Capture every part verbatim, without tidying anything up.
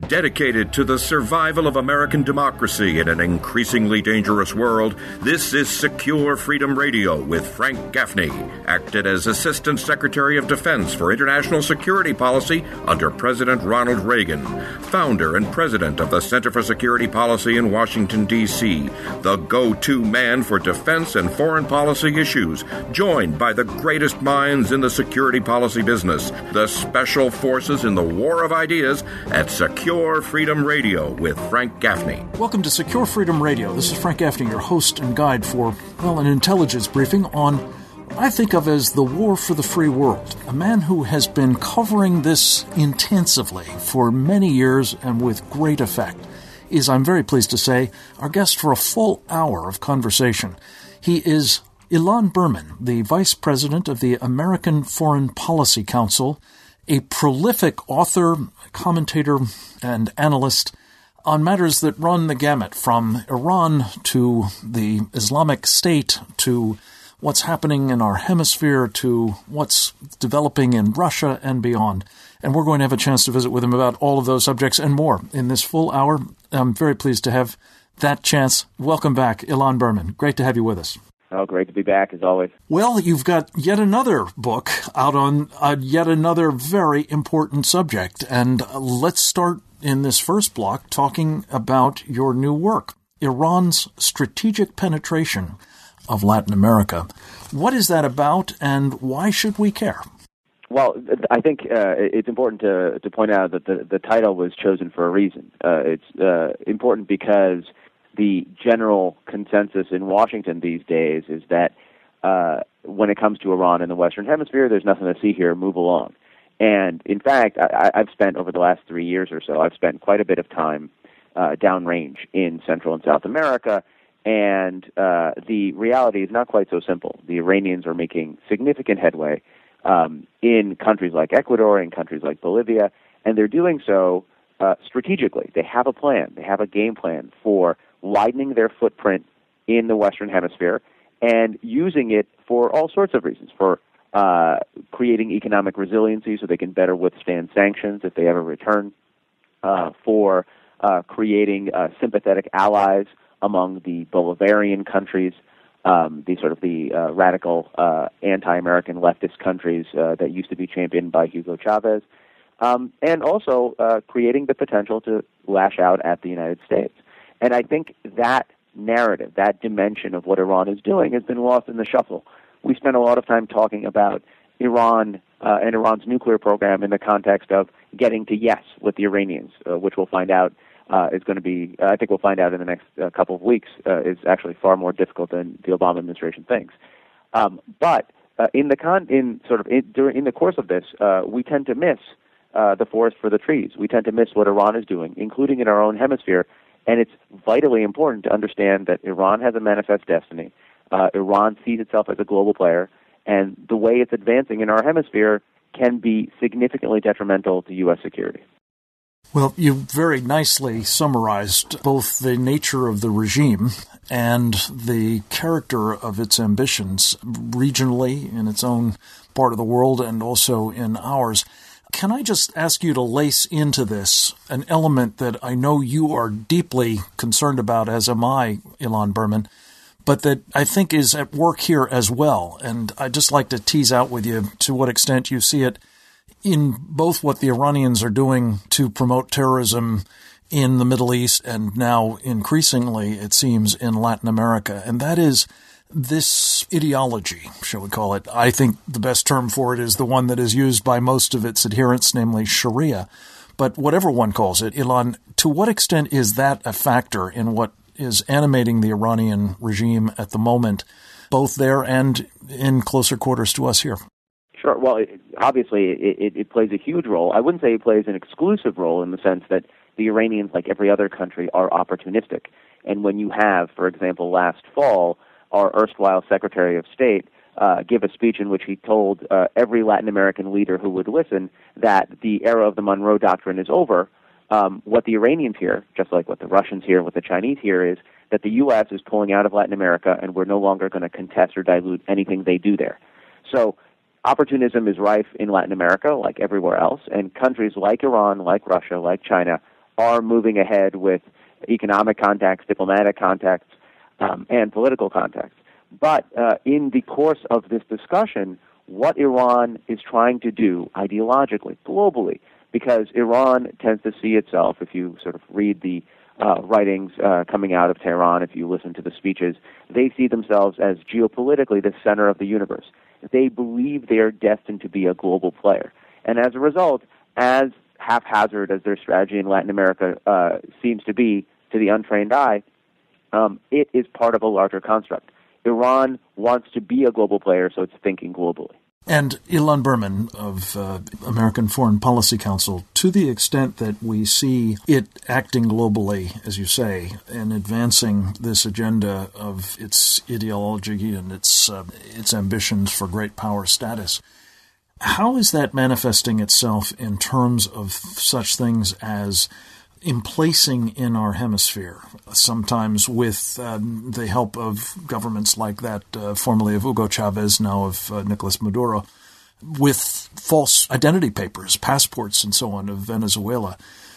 Dedicated to the survival of American democracy in an increasingly dangerous world, this is Secure Freedom Radio with Frank Gaffney, acted as Assistant Secretary of Defense for International Security Policy under President Ronald Reagan, founder and president of the Center for Security Policy in Washington, D C, the go-to man for defense and foreign policy issues, joined by the greatest minds in the security policy business, the special forces in the war of ideas at Secure Freedom Radio with Frank Gaffney. Welcome to Secure Freedom Radio. This is Frank Gaffney, your host and guide for, well, an intelligence briefing on what I think of as the war for the free world. A man who has been covering this intensively for many years and with great effect is, I'm very pleased to say, our guest for a full hour of conversation. He is Ilan Berman, the Vice President of the American Foreign Policy Council, a prolific author, commentator, and analyst on matters that run the gamut from Iran to the Islamic State to what's happening in our hemisphere to what's developing in Russia and beyond. And we're going to have a chance to visit with him about all of those subjects and more in this full hour. I'm very pleased to have that chance. Welcome back, Ilan Berman. Great to have you with us. Oh, great to be back, as always. Well, you've got yet another book out on uh, yet another very important subject. And uh, let's start in this first block talking about your new work, Iran's Strategic Penetration of Latin America. What is that about, and why should we care? Well, I think uh, it's important to, to point out that the, the title was chosen for a reason. Uh, it's uh, important because the general consensus in Washington these days is that uh, when it comes to Iran in the Western Hemisphere, there's nothing to see here, move along. And in fact, I, I've spent over the last three years or so, I've spent quite a bit of time uh, downrange in Central and South America, and uh, the reality is not quite so simple. The Iranians are making significant headway um, in countries like Ecuador, in countries like Bolivia, and they're doing so uh, strategically. They have a plan. They have a game plan for widening their footprint in the Western Hemisphere and using it for all sorts of reasons, for uh, creating economic resiliency so they can better withstand sanctions if they ever return, uh, for uh, creating uh, sympathetic allies among the Bolivarian countries, um, the sort of the uh, radical uh, anti-American leftist countries uh, that used to be championed by Hugo Chavez, um, and also uh, creating the potential to lash out at the United States. And I think that narrative, that dimension of what Iran is doing has been lost in the shuffle. We spent a lot of time talking about Iran uh, and Iran's nuclear program in the context of getting to yes with the Iranians, uh, which we'll find out uh, is going to be, uh, I think we'll find out in the next uh, couple of weeks, uh, is actually far more difficult than the Obama administration thinks. Um, but uh, in the con, in sort of in, during in the course of this, uh, we tend to miss uh, the forest for the trees. We tend to miss what Iran is doing, including in our own hemisphere. And it's vitally important to understand that Iran has a manifest destiny. Uh, Iran sees itself as a global player, and the way it's advancing in our hemisphere can be significantly detrimental to U S security. Well, you very nicely summarized both the nature of the regime and the character of its ambitions regionally in its own part of the world and also in ours. Can I just ask you to lace into this an element that I know you are deeply concerned about, as am I, Ilan Berman, but that I think is at work here as well. And I'd just like to tease out with you to what extent you see it in both what the Iranians are doing to promote terrorism in the Middle East and now increasingly, it seems, in Latin America. And that is this ideology, shall we call it. I think the best term for it is the one that is used by most of its adherents, namely Sharia. But whatever one calls it, Ilan, to what extent is that a factor in what is animating the Iranian regime at the moment, both there and in closer quarters to us here? Sure. Well, it, obviously, it, it, it plays a huge role. I wouldn't say it plays an exclusive role in the sense that the Iranians, like every other country, are opportunistic. And when you have, for example, last fall, our erstwhile Secretary of State uh, give a speech in which he told uh, every Latin American leader who would listen that the era of the Monroe Doctrine is over, um, what the Iranians hear, just like what the Russians hear, what the Chinese hear, is that the U S is pulling out of Latin America and we're no longer going to contest or dilute anything they do there. So opportunism is rife in Latin America, like everywhere else, and countries like Iran, like Russia, like China, are moving ahead with economic contacts, diplomatic contacts, um, and political contacts. But uh, in the course of this discussion, what Iran is trying to do ideologically, globally, because Iran tends to see itself, if you sort of read the uh, writings uh, coming out of Tehran, if you listen to the speeches, they see themselves as geopolitically the center of the universe. They believe they are destined to be a global player. And as a result, as haphazard as their strategy in Latin America uh, seems to be to the untrained eye, um, it is part of a larger construct. Iran wants to be a global player, so it's thinking globally. And Ilan Berman of uh, American Foreign Policy Council, to the extent that we see it acting globally, as you say, and advancing this agenda of its ideology and its uh, its ambitions for great power status, how is that manifesting itself in terms of such things as emplacing in our hemisphere, sometimes with um, the help of governments like that, uh, formerly of Hugo Chavez, now of uh, Nicolas Maduro, with false identity papers, passports, and so on of Venezuela.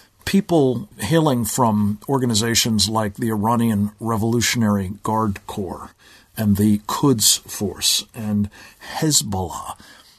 People hailing from organizations like the Iranian Revolutionary Guard Corps and the Quds Force and Hezbollah,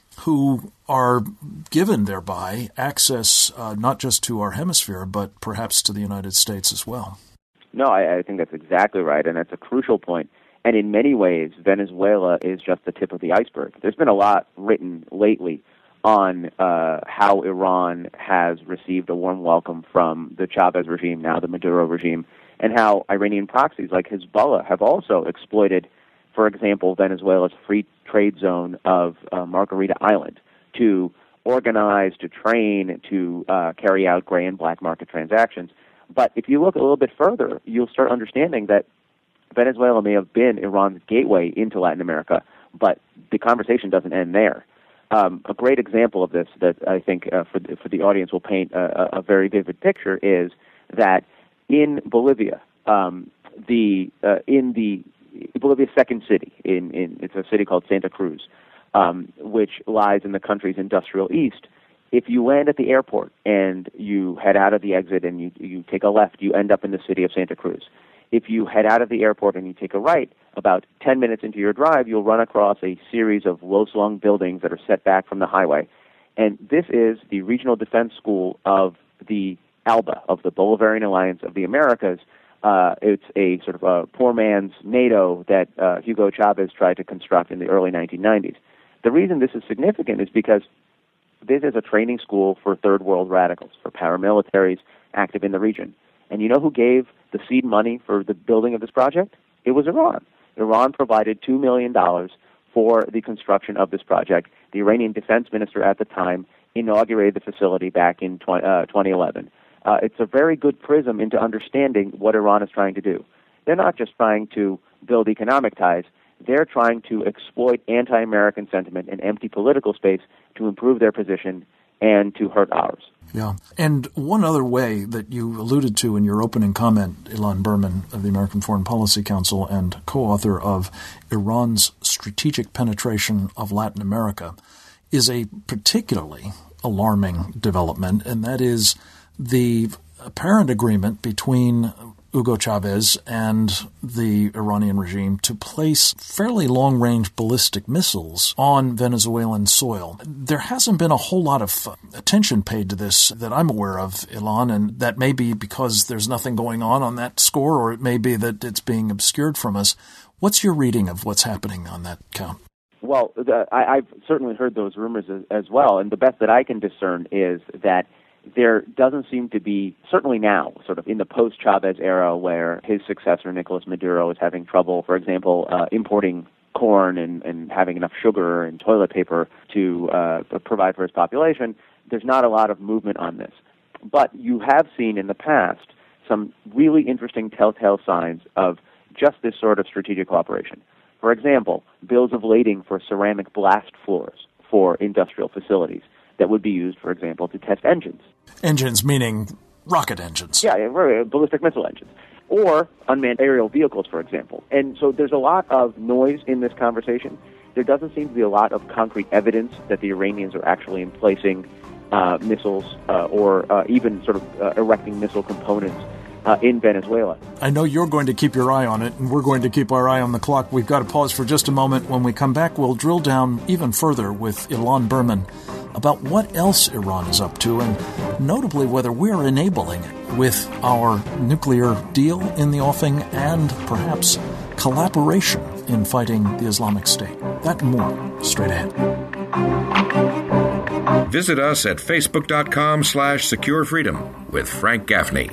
who are given thereby access uh, not just to our hemisphere, but perhaps to the United States as well. No, I, I think that's exactly right, and that's a crucial point. And in many ways, Venezuela is just the tip of the iceberg. There's been a lot written lately on uh, how Iran has received a warm welcome from the Chavez regime, now the Maduro regime, and how Iranian proxies like Hezbollah have also exploited, for example, Venezuela's free trade zone of uh, Margarita Island to organize, to train, to uh, carry out gray and black market transactions. But if you look a little bit further, you'll start understanding that Venezuela may have been Iran's gateway into Latin America, but the conversation doesn't end there. Um, a great example of this that I think uh, for, the, for the audience will paint a, a very vivid picture is that in Bolivia, um, the uh, in the Bolivia's second city, in, in it's a city called Santa Cruz, um, which lies in the country's industrial east. If you land at the airport and you head out of the exit and you, you take a left, you end up in the city of Santa Cruz. If you head out of the airport and you take a right, about ten minutes into your drive, you'll run across a series of low-slung buildings that are set back from the highway. And this is the Regional Defense School of the ALBA, of the Bolivarian Alliance of the Americas. Uh, it's a sort of a poor man's NATO that uh, Hugo Chavez tried to construct in the early nineteen nineties. The reason this is significant is because this is a training school for third world radicals, for paramilitaries active in the region. And you know who gave the seed money for the building of this project? It was Iran. Iran provided two million dollars for the construction of this project. The Iranian defense minister at the time inaugurated the facility back in twenty eleven. Uh, it's a very good prism into understanding what Iran is trying to do. They're not just trying to build economic ties. They're trying to exploit anti-American sentiment and empty political space to improve their position and to hurt ours. Yeah. And one other way that you alluded to in your opening comment, Ilan Berman of the American Foreign Policy Council and co-author of Iran's Strategic Penetration of Latin America, is a particularly alarming development, and that is the apparent agreement between Hugo Chavez and the Iranian regime to place fairly long-range ballistic missiles on Venezuelan soil. There hasn't been a whole lot of attention paid to this that I'm aware of, Ilan, and that may be because there's nothing going on on that score, or it may be that it's being obscured from us. What's your reading of what's happening on that count? Well, the, I, I've certainly heard those rumors as, as well, and the best that I can discern is that there doesn't seem to be, certainly now, sort of in the post-Chavez era where his successor, Nicolas Maduro, is having trouble, for example, uh, importing corn and, and having enough sugar and toilet paper to uh, provide for his population, there's not a lot of movement on this. But you have seen in the past some really interesting telltale signs of just this sort of strategic cooperation. For example, bills of lading for ceramic blast floors for industrial facilities that would be used, for example, to test engines. Engines meaning rocket engines. Yeah, yeah, ballistic missile engines. Or unmanned aerial vehicles, for example. And so there's a lot of noise in this conversation. There doesn't seem to be a lot of concrete evidence that the Iranians are actually emplacing uh, missiles uh, or uh, even sort of uh, erecting missile components uh, in Venezuela. I know you're going to keep your eye on it, and we're going to keep our eye on the clock. We've got to pause for just a moment. When we come back, we'll drill down even further with Ilan Berman about what else Iran is up to, and notably whether we're enabling it with our nuclear deal in the offing and perhaps collaboration in fighting the Islamic State. That and more straight ahead. Visit us at facebook.com slash secure freedom with Frank Gaffney.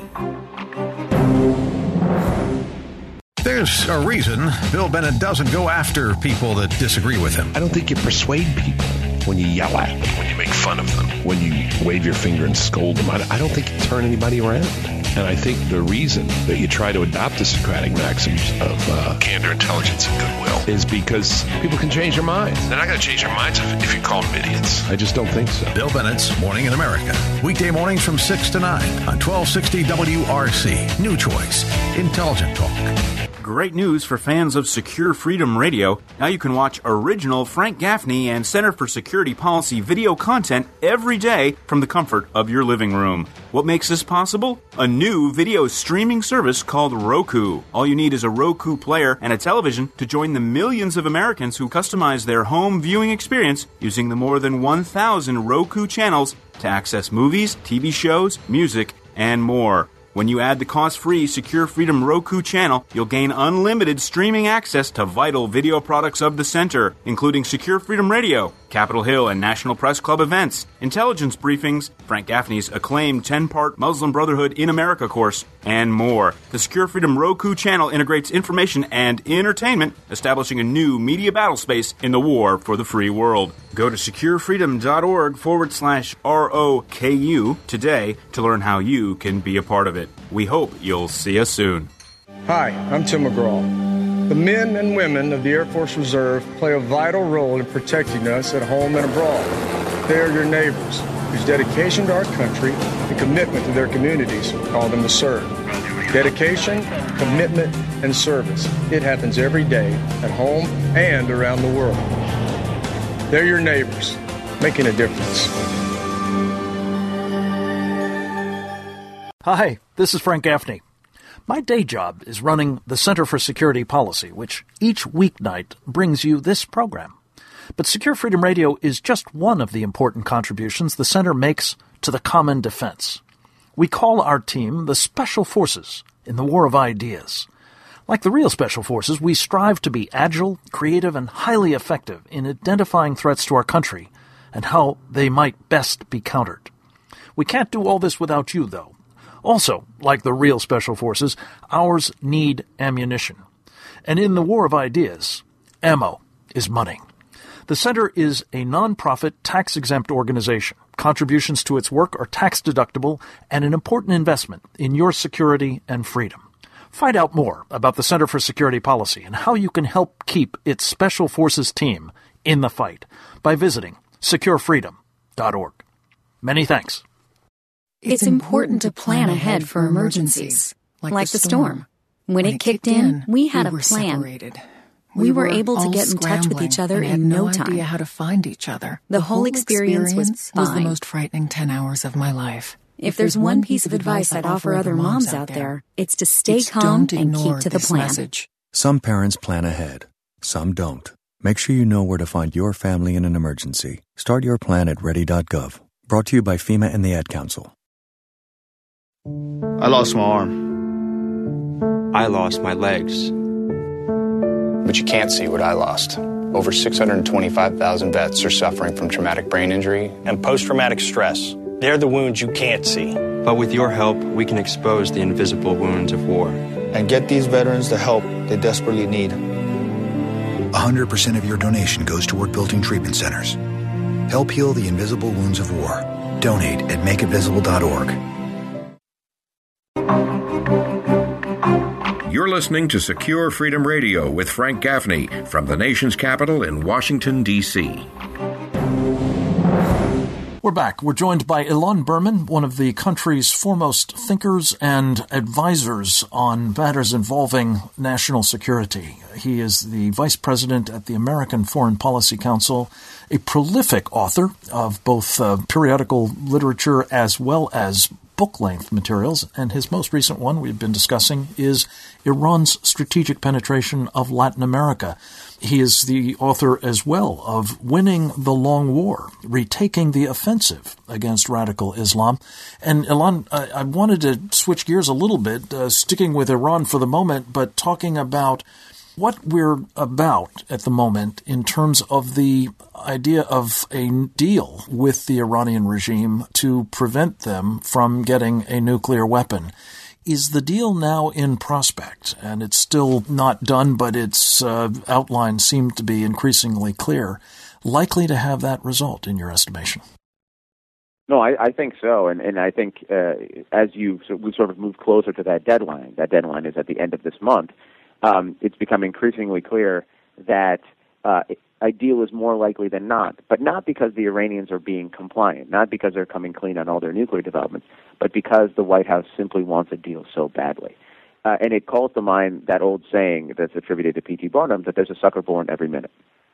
There's a reason Bill Bennett doesn't go after people that disagree with him. I don't think you persuade people when you yell at them, when you make fun of them, when you wave your finger and scold them. I don't think you turn anybody around. And I think the reason that you try to adopt the Socratic maxims of uh, candor, intelligence, and goodwill is because people can change their minds. They're not going to change their minds if, if you call them idiots. I just don't think so. Bill Bennett's Morning in America. Weekday mornings from six to nine on twelve sixty W R C. New choice. Intelligent talk. Great news for fans of Secure Freedom Radio. Now you can watch original Frank Gaffney and Center for Security Policy video content every day from the comfort of your living room. What makes this possible? A new video streaming service called Roku. All you need is a Roku player and a television to join the millions of Americans who customize their home viewing experience using the more than one thousand Roku channels to access movies, T V shows, music, and more. When you add the cost-free Secure Freedom Roku channel, you'll gain unlimited streaming access to vital video products of the center, including Secure Freedom Radio, Capitol Hill and National Press Club events, intelligence briefings, Frank Gaffney's acclaimed ten-part Muslim Brotherhood in America course, and more. The Secure Freedom Roku channel integrates information and entertainment, establishing a new media battle space in the war for the free world. Go to securefreedom.org forward slash R-O-K-U today to learn how you can be a part of it. We hope you'll see us soon. Hi, I'm Tim McGraw. The men and women of the Air Force Reserve play a vital role in protecting us at home and abroad. They are your neighbors, whose dedication to our country and commitment to their communities call them to serve. Dedication, commitment, and service. It happens every day at home and around the world. They're your neighbors, making a difference. Hi, this is Frank Gaffney. My day job is running the Center for Security Policy, which each weeknight brings you this program. But Secure Freedom Radio is just one of the important contributions the Center makes to the common defense. We call our team the Special Forces in the War of Ideas. Like the real Special Forces, we strive to be agile, creative, and highly effective in identifying threats to our country and how they might best be countered. We can't do all this without you, though. Also, like the real Special Forces, ours need ammunition. And in the War of Ideas, ammo is money. The Center is a nonprofit, tax-exempt organization. Contributions to its work are tax-deductible and an important investment in your security and freedom. Find out more about the Center for Security Policy and how you can help keep its Special Forces team in the fight by visiting secure freedom dot org. Many thanks. It's important to plan ahead for emergencies, like the storm. When it kicked in, we had a plan. We were able to get in touch with each other in no time. Idea how to find each other. The whole experience was fine. Was the most frightening ten hours of my life. If there's one piece of advice I'd offer other moms out there, it's to stay calm and keep to the plan. Some parents plan ahead, some don't. Make sure you know where to find your family in an emergency. Start your plan at ready dot gov. Brought to you by FEMA and the Ad Council. I lost my arm. I lost my legs. But you can't see what I lost. Over six hundred twenty-five thousand vets are suffering from traumatic brain injury and post-traumatic stress. They're the wounds you can't see. But with your help, we can expose the invisible wounds of war. And get these veterans the help they desperately need. one hundred percent of your donation goes toward building treatment centers. Help heal the invisible wounds of war. Donate at make it visible dot org. You're listening to Secure Freedom Radio with Frank Gaffney from the nation's capital in Washington, D C We're back. We're joined by Ilan Berman, one of the country's foremost thinkers and advisors on matters involving national security. He is the vice president at the American Foreign Policy Council, a prolific author of both uh, periodical literature as well as book-length materials, and his most recent one we've been discussing is Iran's Strategic Penetration of Latin America. He is the author as well of Winning the Long War, Retaking the Offensive Against Radical Islam. And Ilan, I, I wanted to switch gears a little bit, uh, sticking with Iran for the moment, but talking about what we're about at the moment in terms of the idea of a deal with the Iranian regime to prevent them from getting a nuclear weapon. Is the deal now in prospect? And it's still not done, but its uh, outlines seem to be increasingly clear. Likely to have that result, in your estimation? No, I, I think so, and and I think uh, as you so we sort of move closer to that deadline, that deadline is at the end of this month. Um, it's become increasingly clear that uh, a deal is more likely than not, but not because the Iranians are being compliant, not because they're coming clean on all their nuclear developments, but because the White House simply wants a deal so badly. Uh, and it calls to mind that old saying that's attributed to P T Barnum, that there's a sucker born every minute.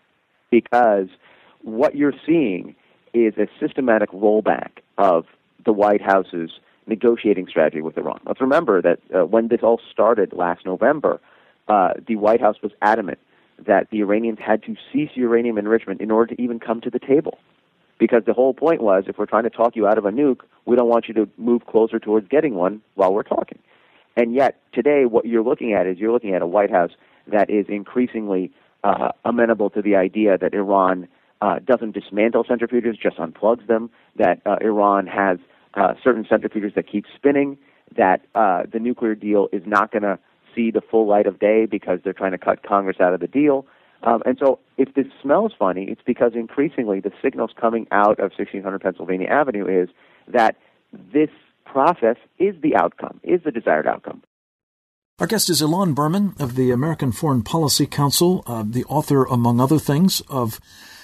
Because what you're seeing is a systematic rollback of the White House's negotiating strategy with Iran. Let's remember that uh, when this all started last November, uh, the White House was adamant that the Iranians had to cease uranium enrichment in order to even come to the table. Because the whole point was, if we're trying to talk you out of a nuke, we don't want you to move closer towards getting one while we're talking. And yet, today, what you're looking at is you're looking at a White House that is increasingly uh, amenable to the idea that Iran uh, doesn't dismantle centrifuges, just unplugs them, that uh, Iran has uh, certain centrifuges that keep spinning, that uh, the nuclear deal is not going to see the full light of day because they're trying to cut Congress out of the deal. Um, and so if this smells funny, it's because increasingly the signals coming out of sixteen hundred Pennsylvania Avenue is that this process is the outcome, is the desired outcome. Our guest is Ilan Berman of the American Foreign Policy Council, uh, the author, among other things, of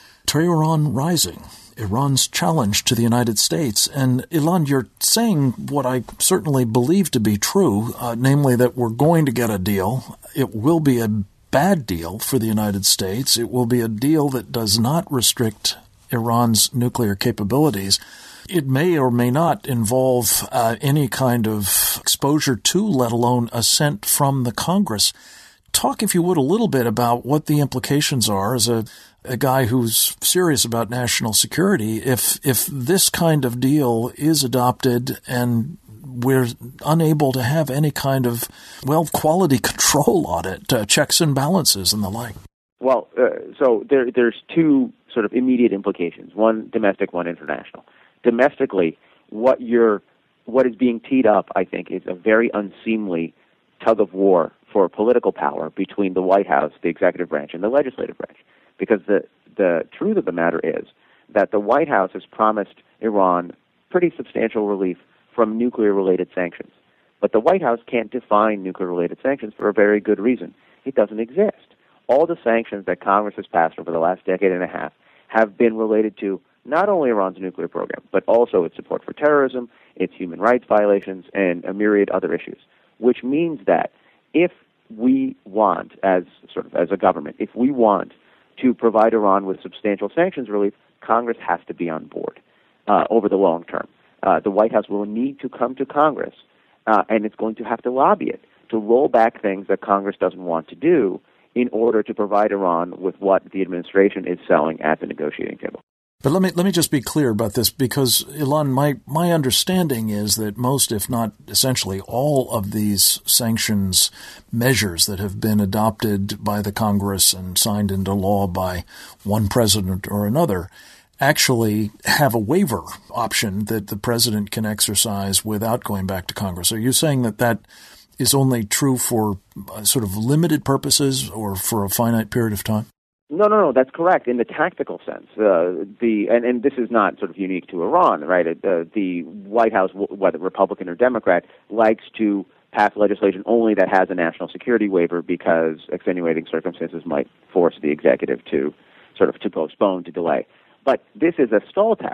Tehran Rising, Iran's Challenge to the United States. And Ilan, you're saying what I certainly believe to be true, uh, namely that we're going to get a deal. It will be a bad deal for the United States. It will be a deal that does not restrict Iran's nuclear capabilities. It may or may not involve uh, any kind of exposure to, let alone assent from the Congress. Talk, if you would, a little bit about what the implications are as a, a guy who's serious about national security. If if this kind of deal is adopted and we're unable to have any kind of, well, quality control on it, uh, checks and balances and the like. Well, uh, so there, there's two sort of immediate implications, one domestic, one international. Domestically, what you're, what is being teed up, I think, is a very unseemly tug of war for political power between the White House, the executive branch, and the legislative branch. Because the, the truth of the matter is that the White House has promised Iran pretty substantial relief from nuclear-related sanctions. But the White House can't define nuclear-related sanctions for a very good reason. It doesn't exist. All the sanctions that Congress has passed over the last decade and a half have been related to not only Iran's nuclear program, but also its support for terrorism, its human rights violations, and a myriad other issues, which means that if we want, as sort of as a government, if we want to provide Iran with substantial sanctions relief, Congress has to be on board uh, over the long term. Uh, the White House will need to come to Congress, uh, and it's going to have to lobby it to roll back things that Congress doesn't want to do in order to provide Iran with what the administration is selling at the negotiating table. But let me let me just be clear about this, because, Ilan, my, my understanding is that most, if not essentially all, of these sanctions measures that have been adopted by the Congress and signed into law by one president or another actually have a waiver option that the president can exercise without going back to Congress. Are you saying that that is only true for uh, sort of limited purposes or for a finite period of time? No, no, no, that's correct in the tactical sense. Uh, the and, and this is not sort of unique to Iran, right? Uh, the White House, whether Republican or Democrat, likes to pass legislation only that has a national security waiver because extenuating circumstances might force the executive to sort of to postpone, to delay. But this is a stall tactic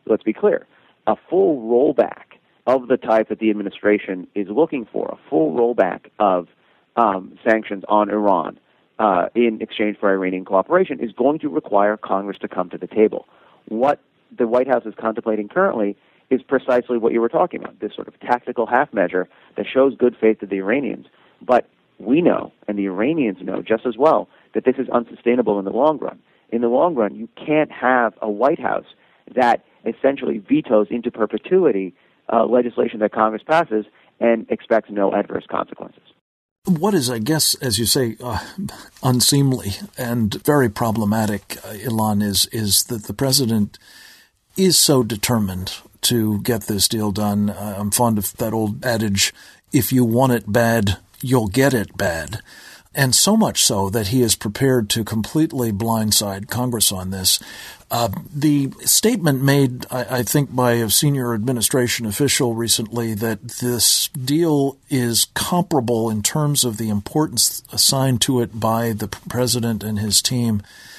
let's be clear, a full rollback of the type that the administration is looking for, a full rollback of um, sanctions on Iran uh, in exchange for Iranian cooperation is going to require Congress to come to the table. What the White House is contemplating currently is precisely what you were talking about, this sort of tactical half measure that shows good faith to the Iranians. But we know, and the Iranians know just as well, that this is unsustainable in the long run. In the long run, you can't have a White House that essentially vetoes into perpetuity uh, legislation that Congress passes and expects no adverse consequences. What is, I guess, as you say, uh, unseemly and very problematic, uh, Ilan, is is that the president is so determined to get this deal done. Uh, I'm fond of that old adage, if you want it bad, you'll get it bad. And so much so that he is prepared to completely blindside Congress on this. Uh, the statement made, I, I think, by a senior administration official recently that this deal is comparable in terms of the importance assigned to it by the president and his team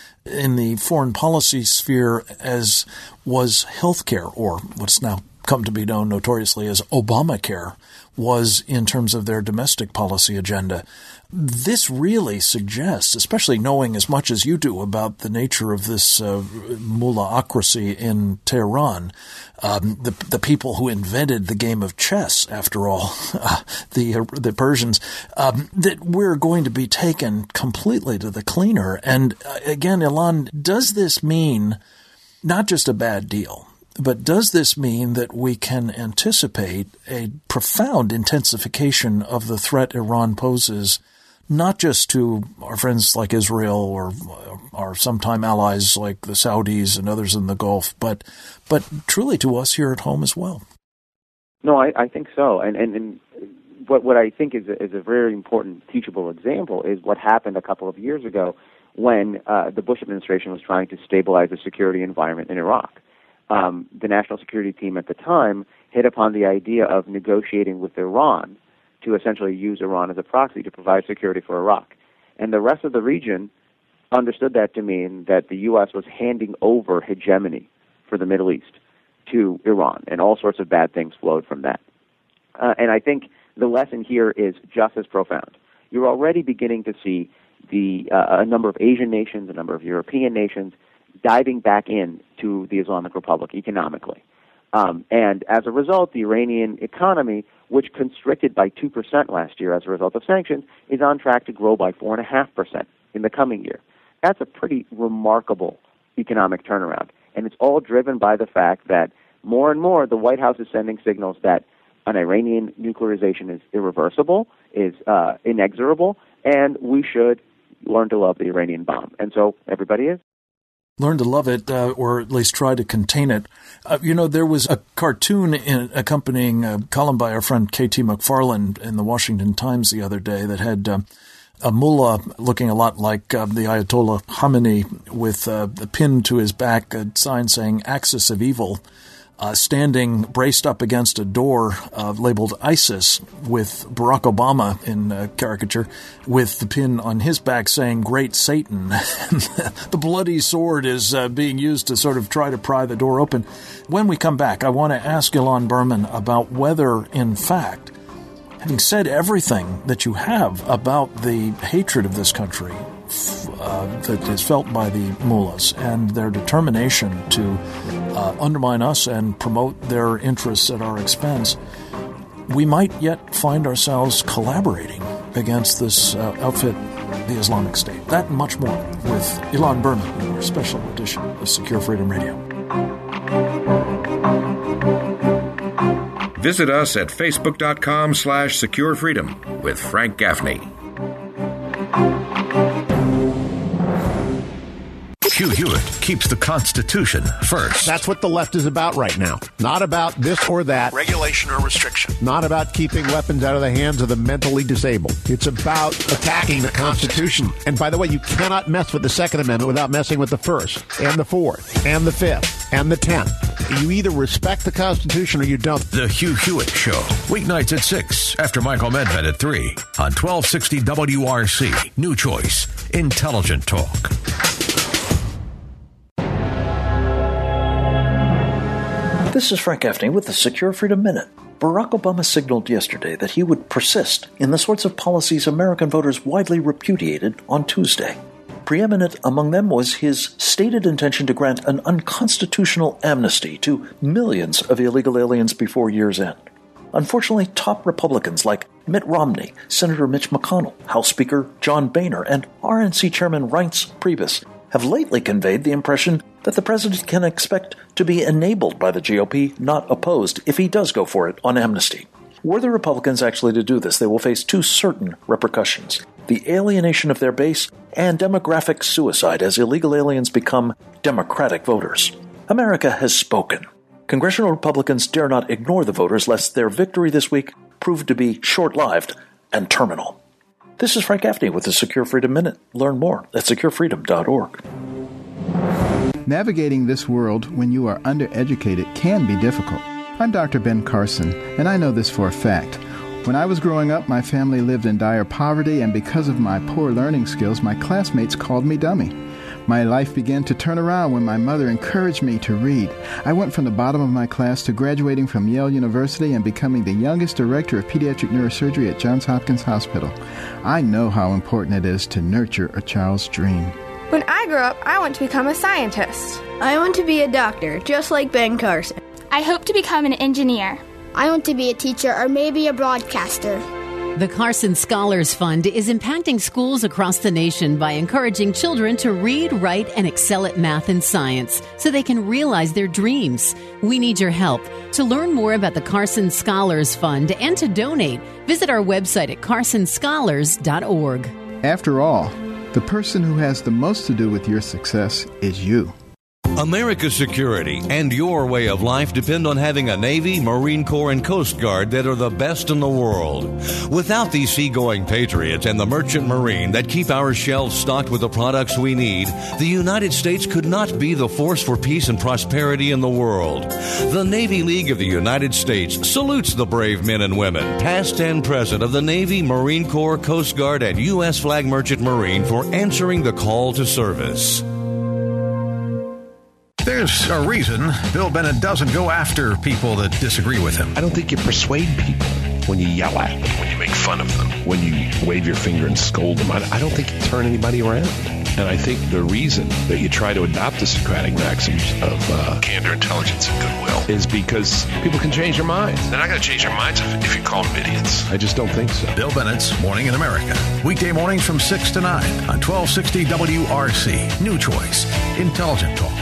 in the foreign policy sphere as was healthcare, or what's now come to be known notoriously as Obamacare, was in terms of their domestic policy agenda. This really suggests, especially knowing as much as you do about the nature of this uh, mullahocracy in Tehran, um, the the people who invented the game of chess, after all, uh, the uh, the Persians, um, that we're going to be taken completely to the cleaner. And uh, again, Ilan, does this mean not just a bad deal, but does this mean that we can anticipate a profound intensification of the threat Iran poses, not just to our friends like Israel or our sometime allies like the Saudis and others in the Gulf, but but truly to us here at home as well? No, I, I think so. And, and, and what, what I think is a, is a very important teachable example is what happened a couple of years ago when uh, the Bush administration was trying to stabilize the security environment in Iraq. Um, the national security team at the time hit upon the idea of negotiating with Iran to essentially use Iran as a proxy to provide security for Iraq. And the rest of the region understood that to mean that the U S was handing over hegemony for the Middle East to Iran, and all sorts of bad things flowed from that. Uh, and I think the lesson here is just as profound. You're already beginning to see the uh, a number of Asian nations, a number of European nations, diving back in to the Islamic Republic economically. Um, and as a result, the Iranian economy, which constricted by two percent last year as a result of sanctions, is on track to grow by four point five percent in the coming year. That's a pretty remarkable economic turnaround. And it's all driven by the fact that more and more the White House is sending signals that an Iranian nuclearization is irreversible, is uh, inexorable, and we should learn to love the Iranian bomb. And so everybody is. Learn to love it, uh, or at least try to contain it. Uh, you know, there was a cartoon in, accompanying a column by our friend K T McFarland in the Washington Times the other day that had uh, a mullah looking a lot like uh, the Ayatollah Khamenei with uh, the pin to his back, a sign saying Axis of Evil, uh, standing braced up against a door uh, labeled ISIS with Barack Obama in uh, caricature with the pin on his back saying Great Satan. The bloody sword is uh, being used to sort of try to pry the door open. When we come back, I want to ask Ilan Berman about whether, in fact, having said everything that you have about the hatred of this country uh, that is felt by the mullahs and their determination to uh, undermine us and promote their interests at our expense, we might yet find ourselves collaborating against this uh, outfit, the Islamic State. That and much more with Ilan Berman in our special edition of Secure Freedom Radio. Visit us at facebook.com slash secure freedom with Frank Gaffney. Hugh Hewitt keeps the Constitution first. That's what the left is about right now. Not about this or that. Regulation or restriction. Not about keeping weapons out of the hands of the mentally disabled. It's about attacking the Constitution. And by the way, you cannot mess with the Second Amendment without messing with the First, and the Fourth, and the Fifth, and the Tenth. You either respect the Constitution or you don't. The Hugh Hewitt Show. Weeknights at six, after Michael Medved at three, on twelve sixty W R C. New Choice. Intelligent Talk. This is Frank Gaffney with the Secure Freedom Minute. Barack Obama signaled yesterday that he would persist in the sorts of policies American voters widely repudiated on Tuesday. Preeminent among them was his stated intention to grant an unconstitutional amnesty to millions of illegal aliens before year's end. Unfortunately, top Republicans like Mitt Romney, Senator Mitch McConnell, House Speaker John Boehner, and R N C Chairman Reince Priebus have lately conveyed the impression that the president can expect to be enabled by the G O P, not opposed, if he does go for it on amnesty. Were the Republicans actually to do this, they will face two certain repercussions: the alienation of their base and demographic suicide as illegal aliens become Democratic voters. America has spoken. Congressional Republicans dare not ignore the voters lest their victory this week prove to be short-lived and terminal. This is Frank Gaffney with the Secure Freedom Minute. Learn more at secure freedom dot org. Navigating this world when you are undereducated can be difficult. I'm Doctor Ben Carson, and I know this for a fact. When I was growing up, my family lived in dire poverty, and because of my poor learning skills, my classmates called me dummy. My life began to turn around when my mother encouraged me to read. I went from the bottom of my class to graduating from Yale University and becoming the youngest director of pediatric neurosurgery at Johns Hopkins Hospital. I know how important it is to nurture a child's dream. When I grow up, I want to become a scientist. I want to be a doctor, just like Ben Carson. I hope to become an engineer. I want to be a teacher or maybe a broadcaster. The Carson Scholars Fund is impacting schools across the nation by encouraging children to read, write, and excel at math and science so they can realize their dreams. We need your help. To learn more about the Carson Scholars Fund and to donate, visit our website at carson scholars dot org. After all, the person who has the most to do with your success is you. America's security and your way of life depend on having a Navy, Marine Corps, and Coast Guard that are the best in the world. Without these seagoing patriots and the Merchant Marine that keep our shelves stocked with the products we need, the United States could not be the force for peace and prosperity in the world. The Navy League of the United States salutes the brave men and women, past and present, of the Navy, Marine Corps, Coast Guard, and U S Flag Merchant Marine for answering the call to service. There's a reason Bill Bennett doesn't go after people that disagree with him. I don't think you persuade people when you yell at them, when you make fun of them, when you wave your finger and scold them. I, I don't think you turn anybody around. And I think the reason that you try to adopt the Socratic maxims of uh, candor, intelligence, and goodwill is because people can change their minds. They're not going to change their minds if, if you call them idiots. I just don't think so. Bill Bennett's Morning in America. Weekday mornings from six to nine on twelve sixty W R C. New Choice. Intelligent Talk.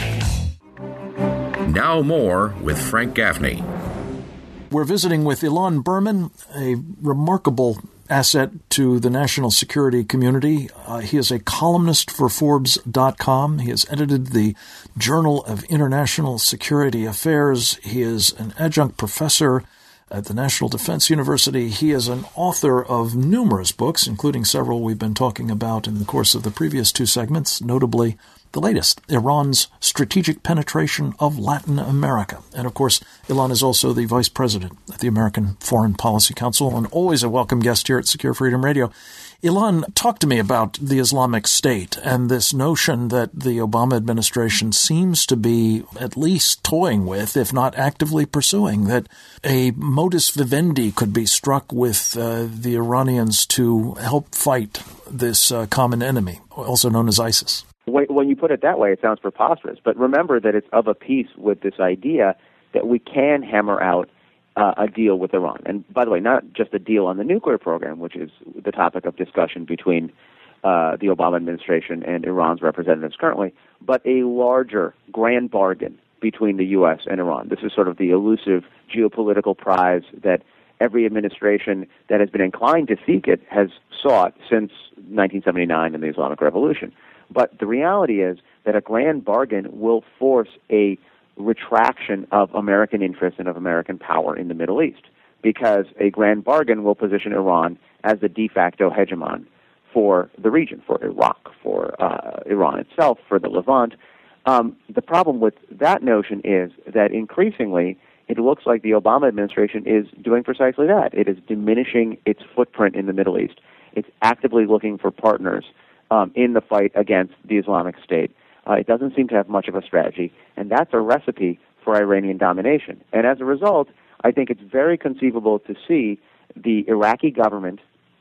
Now more with Frank Gaffney. We're visiting with Ilan Berman, a remarkable asset to the national security community. Uh, he is a columnist for Forbes dot com. He has edited the Journal of International Security Affairs. He is an adjunct professor at the National Defense University. He is an author of numerous books, including several we've been talking about in the course of the previous two segments, notably the latest, Iran's Strategic Penetration of Latin America. And, of course, Ilan is also the vice president at the American Foreign Policy Council and always a welcome guest here at Secure Freedom Radio. Ilan, talk to me about the Islamic State and this notion that the Obama administration seems to be at least toying with, if not actively pursuing, that a modus vivendi could be struck with uh, the Iranians to help fight this uh, common enemy, also known as ISIS. When you put it that way, it sounds preposterous. But remember that it's of a piece with this idea that we can hammer out uh, a deal with Iran. And by the way, not just a deal on the nuclear program, which is the topic of discussion between uh, the Obama administration and Iran's representatives currently, but a larger grand bargain between the U S and Iran. This is sort of the elusive geopolitical prize that every administration that has been inclined to seek it has sought since nineteen seventy-nine and the Islamic Revolution. But the reality is that a grand bargain will force a retraction of American interest and of American power in the Middle East, because a grand bargain will position Iran as the de facto hegemon for the region, for Iraq, for uh, Iran itself, for the Levant. Um, the problem with that notion is that increasingly it looks like the Obama administration is doing precisely that. It is diminishing its footprint in the Middle East. It's actively looking for partners Um, in the fight against the Islamic State. Uh, it doesn't seem to have much of a strategy, and that's a recipe for Iranian domination. And as a result, I think it's very conceivable to see the Iraqi government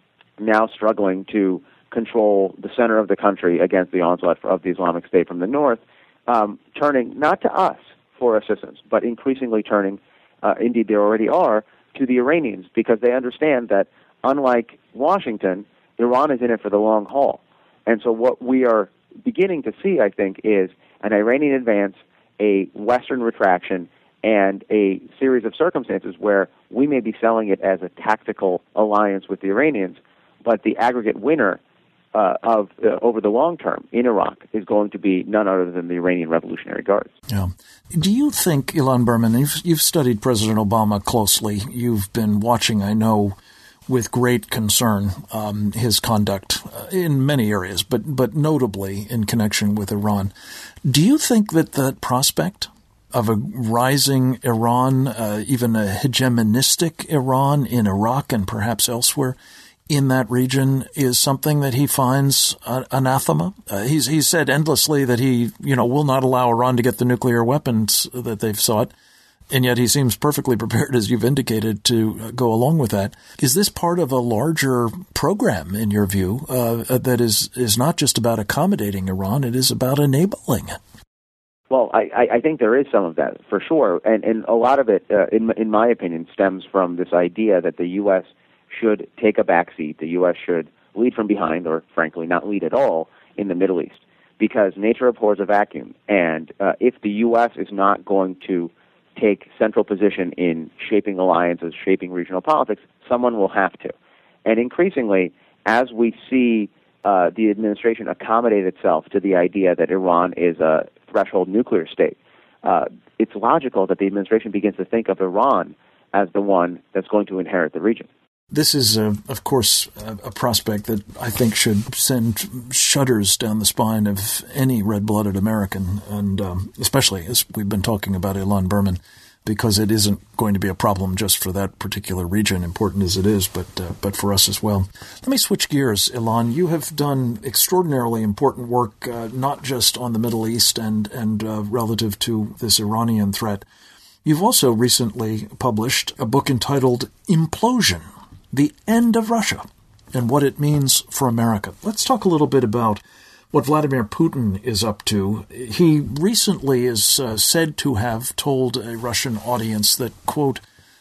now struggling to control the center of the country against the onslaught of the Islamic State from the north, um, turning not to us for assistance, but increasingly turning, uh, indeed they already are, to the Iranians, because they understand that, unlike Washington, Iran is in it for the long haul. And so what we are beginning to see, I think, is an Iranian advance, a Western retraction, and a series of circumstances where we may be selling it as a tactical alliance with the Iranians, but the aggregate winner uh, of uh, over the long term in Iraq is going to be none other than the Iranian Revolutionary Guards. Yeah. Do you think, Ilan Berman, you've, you've studied President Obama closely. You've been watching, I know, with great concern, um, his conduct uh, in many areas, but but notably in connection with Iran. Do you think that the prospect of a rising Iran, uh, even a hegemonistic Iran in Iraq and perhaps elsewhere in that region, is something that he finds uh, anathema? Uh, he's he's said endlessly that he you know will not allow Iran to get the nuclear weapons that they've sought. And yet he seems perfectly prepared, as you've indicated, to go along with that. Is this part of a larger program, in your view, uh, that is, is not just about accommodating Iran, it is about enabling it? Well, I, I think there is some of that, for sure. And, and a lot of it, uh, in, in my opinion, stems from this idea that the U S should take a backseat. The U S should lead from behind, or frankly, not lead at all in the Middle East, because nature abhors a vacuum. And uh, if the U S is not going to take central position in shaping alliances, shaping regional politics, someone will have to. And increasingly, as we see uh, the administration accommodate itself to the idea that Iran is a threshold nuclear state, uh, it's logical that the administration begins to think of Iran as the one that's going to inherit the region. This is, uh, of course, a, a prospect that I think should send shudders down the spine of any red-blooded American, and um, especially as we've been talking about Ilan Berman, because it isn't going to be a problem just for that particular region, important as it is, but uh, but for us as well. Let me switch gears, Ilan. You have done extraordinarily important work, uh, not just on the Middle East and, and uh, relative to this Iranian threat. You've also recently published a book entitled Implosion: The End of Russia and What It Means for America. Let's talk a little bit about what Vladimir Putin is up to. He recently is uh, said to have told a Russian audience that, quote,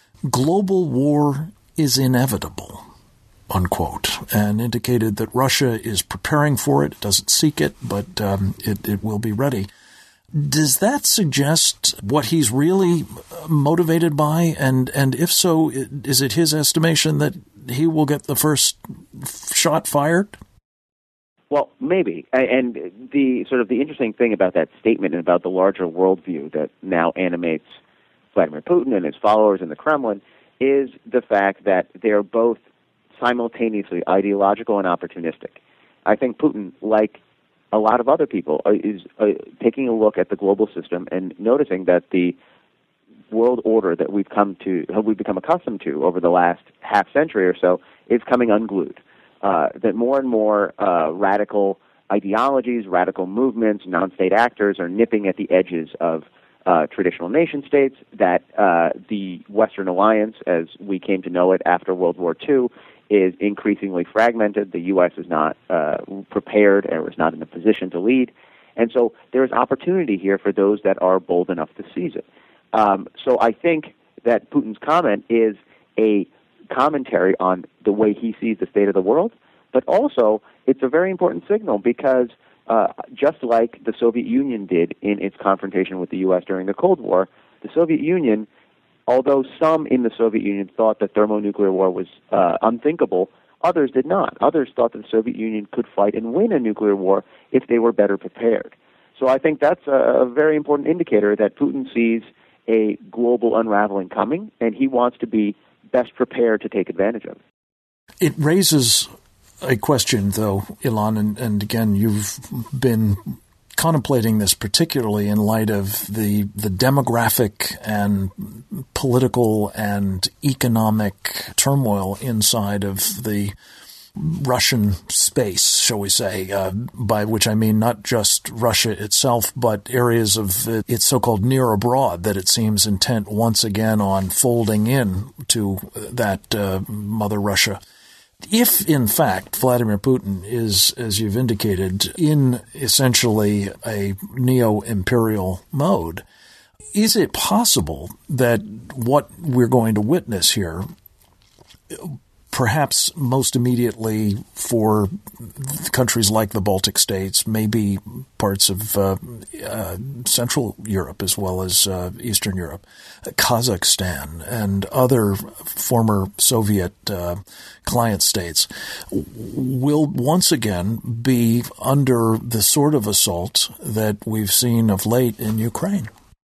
global war is inevitable, unquote, and indicated that Russia is preparing for it, doesn't seek it, but um, it, it will be ready. Does that suggest what he's really motivated by? And, and if so, is it his estimation that he will get the first shot fired? Well, maybe. And the sort of the interesting thing about that statement and about the larger worldview that now animates Vladimir Putin and his followers in the Kremlin is the fact that they're both simultaneously ideological and opportunistic. I think Putin, like a lot of other people, is uh, taking a look at the global system and noticing that the world order that we've come to, we've become accustomed to over the last half century or so, is coming unglued. Uh, that more and more uh, radical ideologies, radical movements, non-state actors are nipping at the edges of uh, traditional nation-states, that uh, the Western alliance, as we came to know it after World War Two, is increasingly fragmented. The U S is not uh, prepared or is not in a position to lead. And so there is opportunity here for those that are bold enough to seize it. Um, so I think that Putin's comment is a commentary on the way he sees the state of the world, but also it's a very important signal because uh, just like the Soviet Union did in its confrontation with the U S during the Cold War, the Soviet Union, although some in the Soviet Union thought that thermonuclear war was uh, unthinkable, others did not. Others thought that the Soviet Union could fight and win a nuclear war if they were better prepared. So I think that's a very important indicator that Putin sees a global unraveling coming, and he wants to be best prepared to take advantage of it. It raises a question, though, Ilan, and, and again, you've been contemplating this particularly in light of the the demographic and political and economic turmoil inside of the Russian space, shall we say, uh, by which I mean not just Russia itself, but areas of its so-called near abroad that it seems intent once again on folding in to that uh, Mother Russia. If, in fact, Vladimir Putin is, as you've indicated, in essentially a neo-imperial mode, is it possible that what we're going to witness here, perhaps most immediately for countries like the Baltic states, maybe parts of uh, uh, Central Europe as well as uh, Eastern Europe, Kazakhstan, and other former Soviet uh, client states, will once again be under the sort of assault that we've seen of late in Ukraine?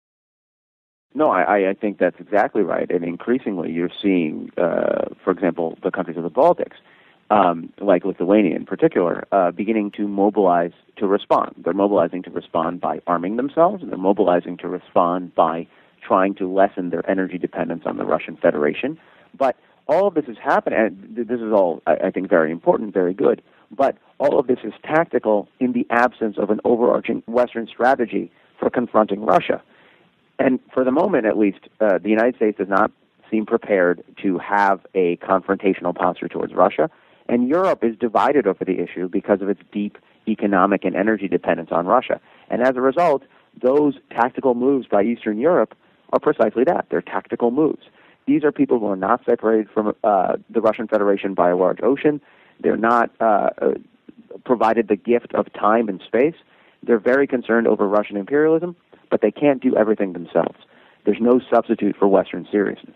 No, I, I think that's exactly right. And increasingly you're seeing, uh, for example, the countries of the Baltics, um, like Lithuania in particular, uh, beginning to mobilize to respond. They're mobilizing to respond by arming themselves, and they're mobilizing to respond by trying to lessen their energy dependence on the Russian Federation. But all of this is happening, and this is all, I, I think, very important, very good, but all of this is tactical in the absence of an overarching Western strategy for confronting Russia. And for the moment, at least, uh, the United States does not seem prepared to have a confrontational posture towards Russia. And Europe is divided over the issue because of its deep economic and energy dependence on Russia. And as a result, those tactical moves by Eastern Europe are precisely that. They're tactical moves. These are people who are not separated from uh, the Russian Federation by a large ocean. They're not uh, uh, provided the gift of time and space. They're very concerned over Russian imperialism, but they can't do everything themselves. There's no substitute for Western seriousness.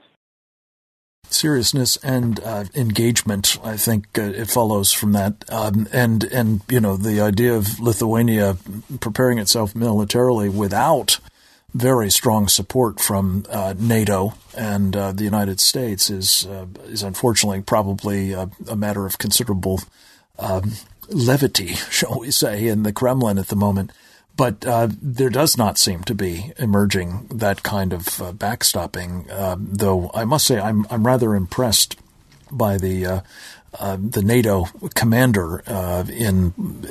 Seriousness and uh, engagement, I think uh, it follows from that. Um, and, and, you know, the idea of Lithuania preparing itself militarily without very strong support from uh, NATO and uh, the United States is, uh, is unfortunately probably uh, a matter of considerable um, levity, shall we say, in the Kremlin at the moment. But uh, there does not seem to be emerging that kind of uh, backstopping, uh, though I must say I'm I'm rather impressed by the uh, uh, the NATO commander uh, in,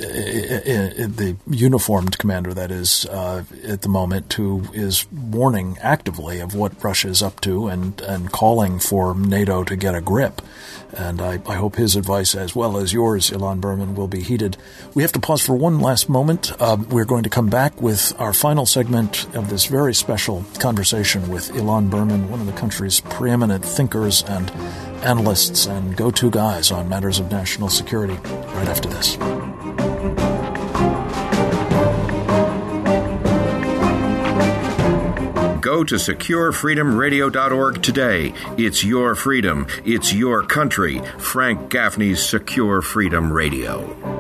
in, in the uniformed commander, that is, uh, at the moment, who is warning actively of what Russia is up to and, and calling for NATO to get a grip. And I, I hope his advice, as well as yours, Ilan Berman, will be heeded. We have to pause for one last moment. Uh, we're going to come back with our final segment of this very special conversation with Ilan Berman, one of the country's preeminent thinkers and analysts and go-to guys on matters of national security, right after this. Go to secure freedom radio dot org today. It's your freedom. It's your country. Frank Gaffney's Secure Freedom Radio.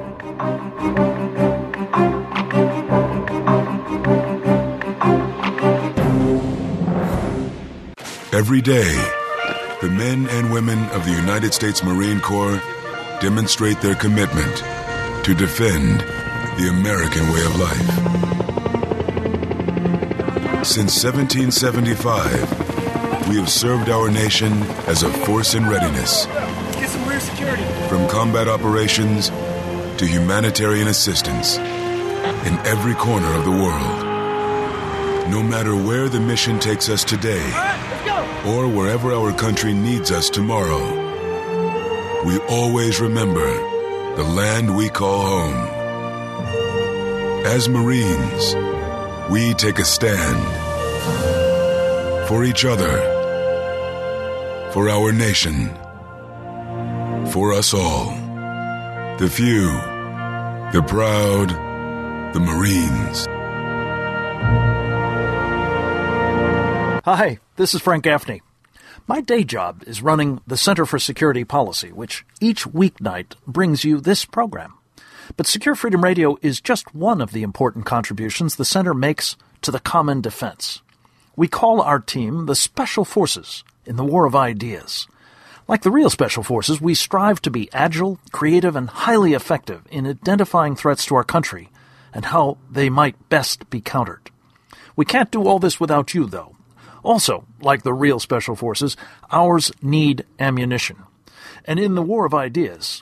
Every day, the men and women of the United States Marine Corps demonstrate their commitment to defend the American way of life. Since seventeen seventy-five, we have served our nation as a force in readiness. Get some rear security. From combat operations to humanitarian assistance in every corner of the world. No matter where the mission takes us today, or wherever our country needs us tomorrow, we always remember the land we call home. As Marines, we take a stand for each other, for our nation, for us all. The few, the proud, the Marines. Hi, this is Frank Gaffney. My day job is running the Center for Security Policy, which each weeknight brings you this program. But Secure Freedom Radio is just one of the important contributions the Center makes to the common defense. We call our team the Special Forces in the War of Ideas. Like the real Special Forces, we strive to be agile, creative, and highly effective in identifying threats to our country and how they might best be countered. We can't do all this without you, though. Also, like the real Special Forces, ours need ammunition. And in the War of Ideas,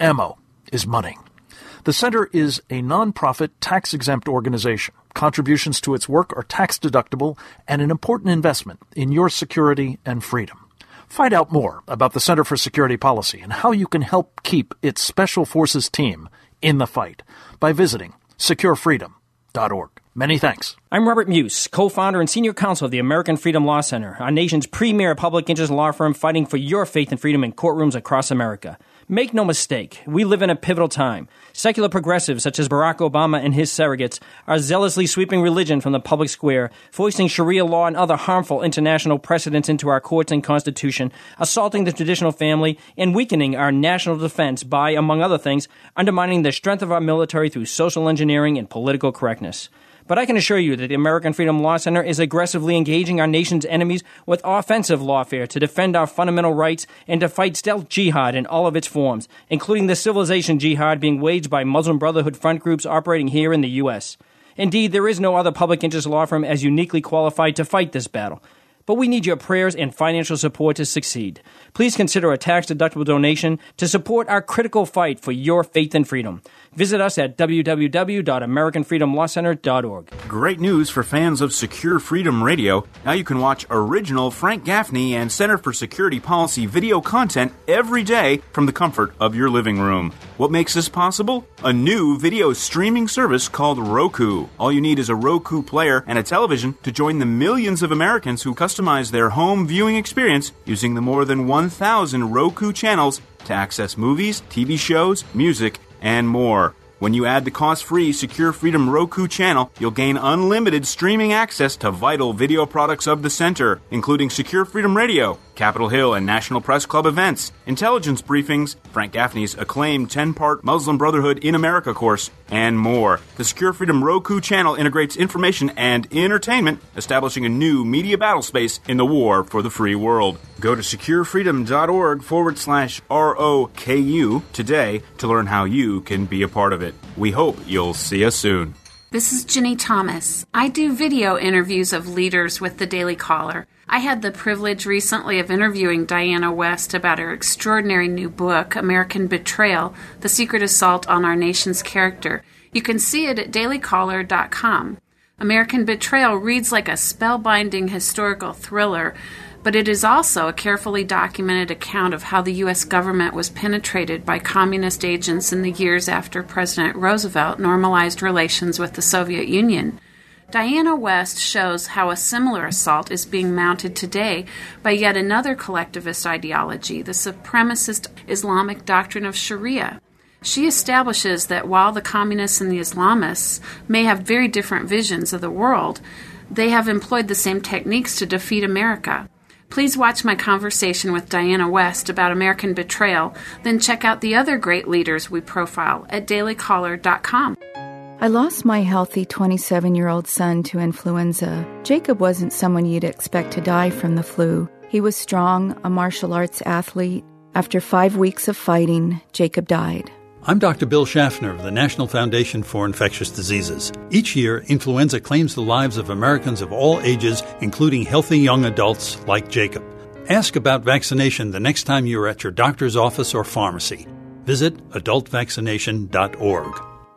ammo is money. The Center is a nonprofit, tax-exempt organization. Contributions to its work are tax-deductible and an important investment in your security and freedom. Find out more about the Center for Security Policy and how you can help keep its Special Forces team in the fight by visiting secure freedom dot org. Many thanks. I'm Robert Muse, co-founder and senior counsel of the American Freedom Law Center, our nation's premier public interest law firm fighting for your faith and freedom in courtrooms across America. Make no mistake, we live in a pivotal time. Secular progressives such as Barack Obama and his surrogates are zealously sweeping religion from the public square, foisting Sharia law and other harmful international precedents into our courts and Constitution, assaulting the traditional family, and weakening our national defense by, among other things, undermining the strength of our military through social engineering and political correctness. But I can assure you that the American Freedom Law Center is aggressively engaging our nation's enemies with offensive lawfare to defend our fundamental rights and to fight stealth jihad in all of its forms, including the civilization jihad being waged by Muslim Brotherhood front groups operating here in the U S. Indeed, there is no other public interest law firm as uniquely qualified to fight this battle. But we need your prayers and financial support to succeed. Please consider a tax-deductible donation to support our critical fight for your faith and freedom. Visit us at w w w dot american freedom law center dot org. Great news for fans of Secure Freedom Radio. Now you can watch original Frank Gaffney and Center for Security Policy video content every day from the comfort of your living room. What makes this possible? A new video streaming service called Roku. All you need is a Roku player and a television to join the millions of Americans who customize their home viewing experience using the more than one thousand Roku channels to access movies, T V shows, music, and more. When you add the cost-free Secure Freedom Roku channel, you'll gain unlimited streaming access to vital video products of the Center, including Secure Freedom Radio, Capitol Hill and National Press Club events, intelligence briefings, Frank Gaffney's acclaimed ten-part Muslim Brotherhood in America course, and more. The Secure Freedom Roku channel integrates information and entertainment, establishing a new media battle space in the war for the free world. Go to secure freedom dot org forward slash R O K U today to learn how you can be a part of it. We hope you'll see us soon. This is Ginny Thomas. I do video interviews of leaders with the Daily Caller. I had the privilege recently of interviewing Diana West about her extraordinary new book, American Betrayal, The Secret Assault on Our Nation's Character. You can see it at daily caller dot com. American Betrayal reads like a spellbinding historical thriller, but it is also a carefully documented account of how the U S government was penetrated by communist agents in the years after President Roosevelt normalized relations with the Soviet Union. Diana West shows how a similar assault is being mounted today by yet another collectivist ideology, the supremacist Islamic doctrine of Sharia. She establishes that while the communists and the Islamists may have very different visions of the world, they have employed the same techniques to defeat America. Please watch my conversation with Diana West about American Betrayal, then check out the other great leaders we profile at daily caller dot com. I lost my healthy twenty-seven-year-old son to influenza. Jacob wasn't someone you'd expect to die from the flu. He was strong, a martial arts athlete. After five weeks of fighting, Jacob died. I'm Doctor Bill Schaffner of the National Foundation for Infectious Diseases. Each year, influenza claims the lives of Americans of all ages, including healthy young adults like Jacob. Ask about vaccination the next time you're at your doctor's office or pharmacy. Visit adult vaccination dot org.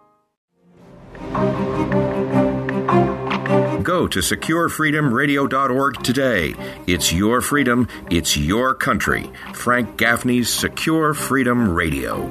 Go to secure freedom radio dot org today. It's your freedom. It's your country. Frank Gaffney's Secure Freedom Radio.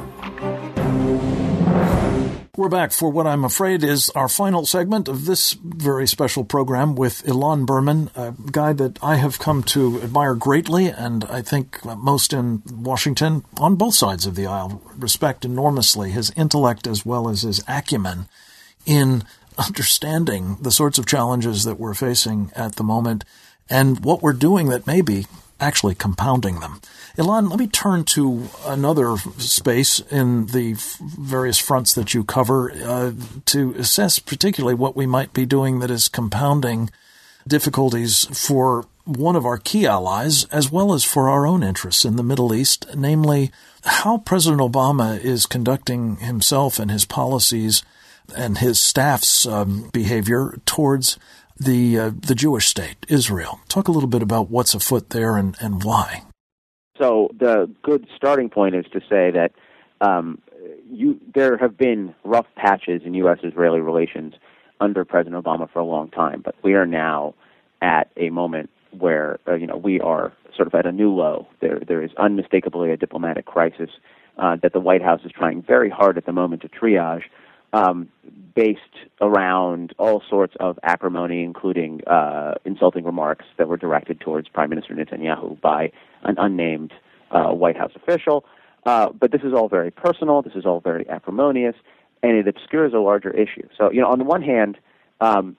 We're back for what I'm afraid is our final segment of this very special program with Ilan Berman, a guy that I have come to admire greatly, and I think most in Washington, on both sides of the aisle, respect enormously his intellect as well as his acumen in understanding the sorts of challenges that we're facing at the moment and what we're doing that may be actually compounding them. Ilan, let me turn to another space in the various fronts that you cover uh, to assess particularly what we might be doing that is compounding difficulties for one of our key allies as well as for our own interests in the Middle East, namely how President Obama is conducting himself and his policies and his staff's um, behavior towards the uh, the Jewish state, Israel. Talk a little bit about what's afoot there and, and why. So the good starting point is to say that um, you, there have been rough patches in U S Israeli relations under President Obama for a long time, but we are now at a moment where uh, you know we are sort of at a new low. There, there is unmistakably a diplomatic crisis uh, that the White House is trying very hard at the moment to triage, um, based around all sorts of acrimony, including uh, insulting remarks that were directed towards Prime Minister Netanyahu by an unnamed uh, White House official. Uh, but this is all very personal. This is all very acrimonious, and it obscures a larger issue. So, you know, on the one hand, um,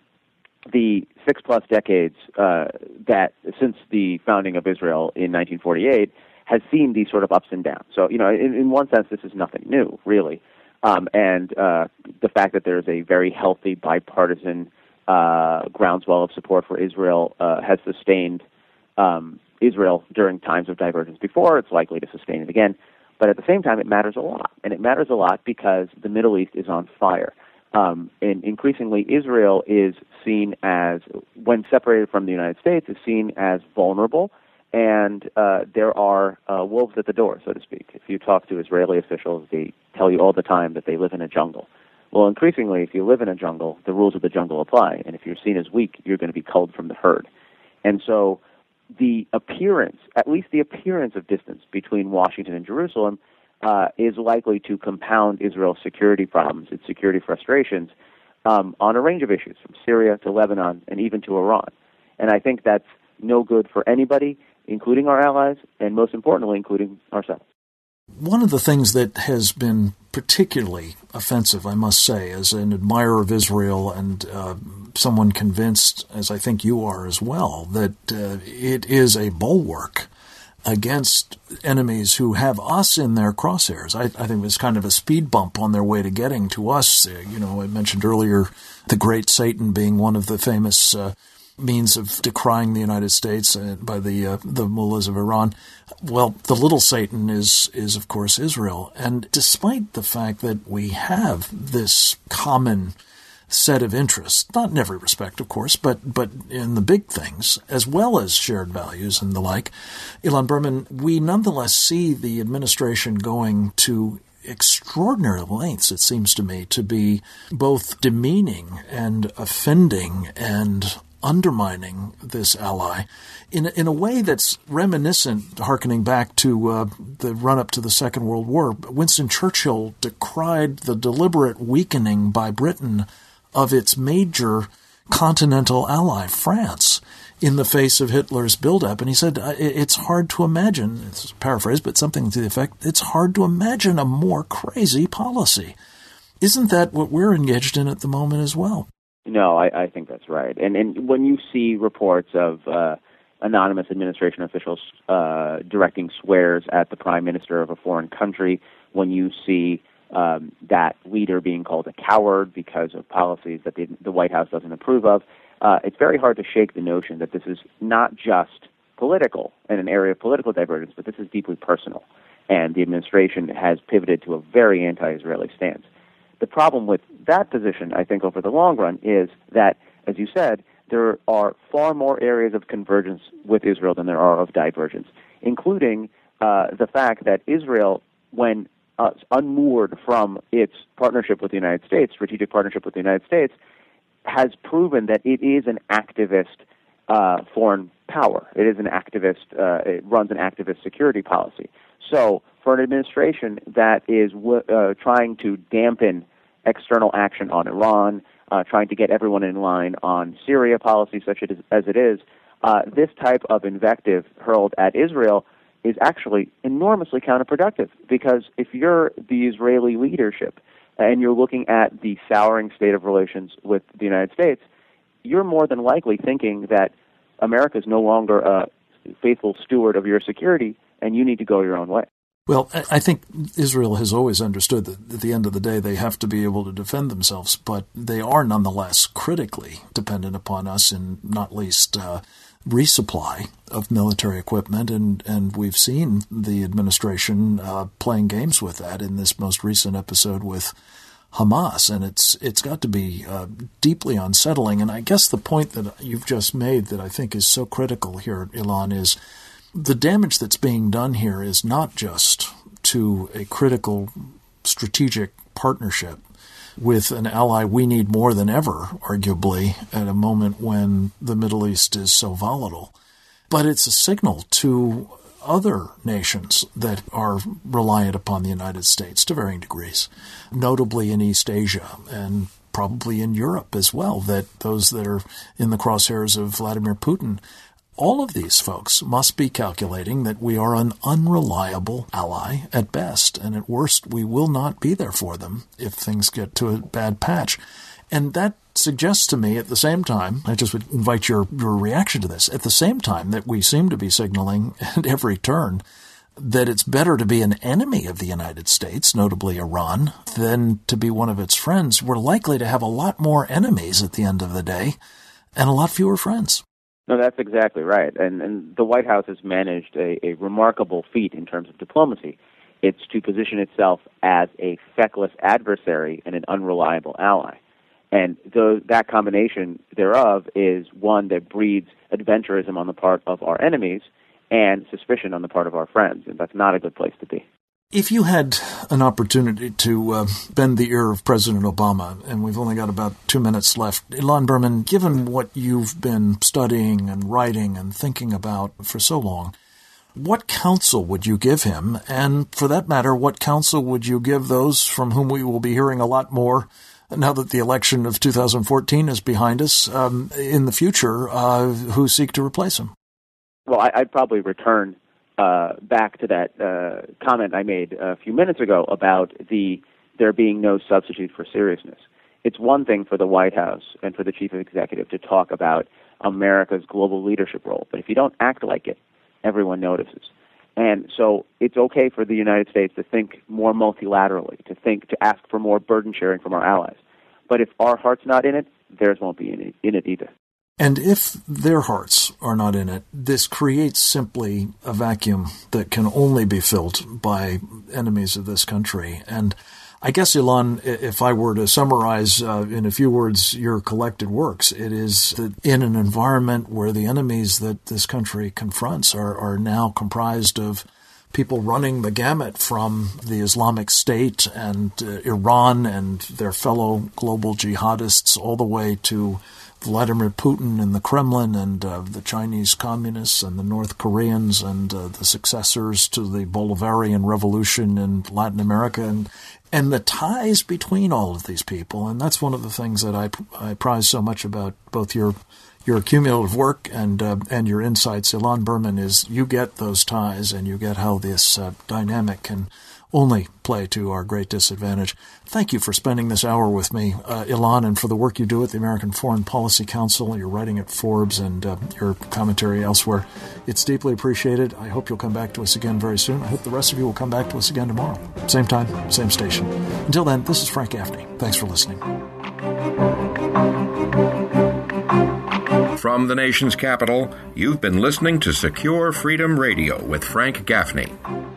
the six-plus decades uh, that since the founding of Israel in nineteen forty-eight has seen these sort of ups and downs. So, you know, in, in one sense, this is nothing new, really. Um, and uh, the fact that there's a very healthy bipartisan uh, groundswell of support for Israel uh, has sustained um, Israel during times of divergence before. It's likely to sustain it again. But at the same time, it matters a lot. And it matters a lot because the Middle East is on fire. Um, and increasingly, Israel is seen as, when separated from the United States, is seen as vulnerable. And uh, there are uh, wolves at the door, so to speak. If you talk to Israeli officials, they tell you all the time that they live in a jungle. Well, increasingly, if you live in a jungle, the rules of the jungle apply. And if you're seen as weak, you're going to be culled from the herd. And so the appearance, at least the appearance of distance between Washington and Jerusalem uh, is likely to compound Israel's security problems, its security frustrations, um, on a range of issues, from Syria to Lebanon and even to Iran. And I think that's no good for anybody, including our allies, and most importantly, including ourselves. One of the things that has been particularly offensive, I must say, as an admirer of Israel and uh, someone convinced, as I think you are as well, that uh, it is a bulwark against enemies who have us in their crosshairs. I, I think it's kind of a speed bump on their way to getting to us. Uh, you know, I mentioned earlier the Great Satan being one of the famous uh, means of decrying the United States uh, by the uh, the mullahs of Iran. Well, the little Satan is, is, of course, Israel. And despite the fact that we have this common set of interests, not in every respect, of course, but, but in the big things, as well as shared values and the like, Ilan Berman, we nonetheless see the administration going to extraordinary lengths, it seems to me, to be both demeaning and offending and undermining this ally in, in a way that's reminiscent, hearkening back to uh, the run-up to the Second World War. Winston Churchill decried the deliberate weakening by Britain of its major continental ally, France, in the face of Hitler's buildup. And he said, it's hard to imagine, it's a paraphrase, but something to the effect, it's hard to imagine a more crazy policy. Isn't that what we're engaged in at the moment as well? No, I, I think that's right. And and when you see reports of uh, anonymous administration officials uh, directing swears at the prime minister of a foreign country, when you see um, that leader being called a coward because of policies that the, the White House doesn't approve of, uh, it's very hard to shake the notion that this is not just political and an area of political divergence, but this is deeply personal. And the administration has pivoted to a very anti-Israeli stance. The problem with that position, I think, over the long run is that, as you said, there are far more areas of convergence with Israel than there are of divergence, including uh, the fact that Israel, when uh, unmoored from its partnership with the United States, strategic partnership with the United States, has proven that it is an activist uh, foreign power. It is an activist, uh, it runs an activist security policy. So for an administration that is uh, trying to dampen external action on Iran, uh, trying to get everyone in line on Syria policy, such as it is, uh, this type of invective hurled at Israel is actually enormously counterproductive, because if you're the Israeli leadership and you're looking at the souring state of relations with the United States, you're more than likely thinking that America is no longer a faithful steward of your security and you need to go your own way. Well, I think Israel has always understood that at the end of the day they have to be able to defend themselves, but they are nonetheless critically dependent upon us in not least uh, resupply of military equipment, and, and we've seen the administration uh, playing games with that in this most recent episode with Hamas, and it's it's got to be uh, deeply unsettling. And I guess the point that you've just made that I think is so critical here, Ilan, is the damage that's being done here is not just to a critical strategic partnership with an ally we need more than ever, arguably, at a moment when the Middle East is so volatile. But it's a signal to other nations that are reliant upon the United States to varying degrees, notably in East Asia and probably in Europe as well, that those that are in the crosshairs of Vladimir Putin, all of these folks must be calculating that we are an unreliable ally at best, and at worst we will not be there for them if things get to a bad patch. And that suggests to me at the same time, I just would invite your, your reaction to this, at the same time that we seem to be signaling at every turn that it's better to be an enemy of the United States, notably Iran, than to be one of its friends. We're likely to have a lot more enemies at the end of the day and a lot fewer friends. No, that's exactly right. And, and the White House has managed a, a remarkable feat in terms of diplomacy. It's to position itself as a feckless adversary and an unreliable ally. And the, that combination thereof is one that breeds adventurism on the part of our enemies and suspicion on the part of our friends. And that's not a good place to be. If you had an opportunity to uh, bend the ear of President Obama, and we've only got about two minutes left, Ilan Berman, given what you've been studying and writing and thinking about for so long, what counsel would you give him? And for that matter, what counsel would you give those from whom we will be hearing a lot more now that the election of two thousand fourteen is behind us um, in the future, uh, who seek to replace him? Well, I, I'd probably return Uh, back to that uh, comment I made a few minutes ago about the there being no substitute for seriousness. It's one thing for the White House and for the chief executive to talk about America's global leadership role, but if you don't act like it, everyone notices. And so it's okay for the United States to think more multilaterally, to think, to ask for more burden sharing from our allies. But if our heart's not in it, theirs won't be in it, in it either. And if their hearts are not in it, this creates simply a vacuum that can only be filled by enemies of this country. And I guess, Ilan, if I were to summarize uh, in a few words your collected works, it is that in an environment where the enemies that this country confronts are, are now comprised of people running the gamut from the Islamic State and uh, Iran and their fellow global jihadists all the way to Vladimir Putin and the Kremlin and uh, the Chinese communists and the North Koreans and uh, the successors to the Bolivarian Revolution in Latin America and and the ties between all of these people. And that's one of the things that I, I prize so much about both your your cumulative work and uh, and your insights, Ilan Berman, is you get those ties and you get how this uh, dynamic can only play to our great disadvantage. Thank you for spending this hour with me, uh, Ilan, and for the work you do at the American Foreign Policy Council, your writing at Forbes, and uh, your commentary elsewhere. It's deeply appreciated. I hope you'll come back to us again very soon. I hope the rest of you will come back to us again tomorrow. Same time, same station. Until then, this is Frank Gaffney. Thanks for listening. From the nation's capital, you've been listening to Secure Freedom Radio with Frank Gaffney.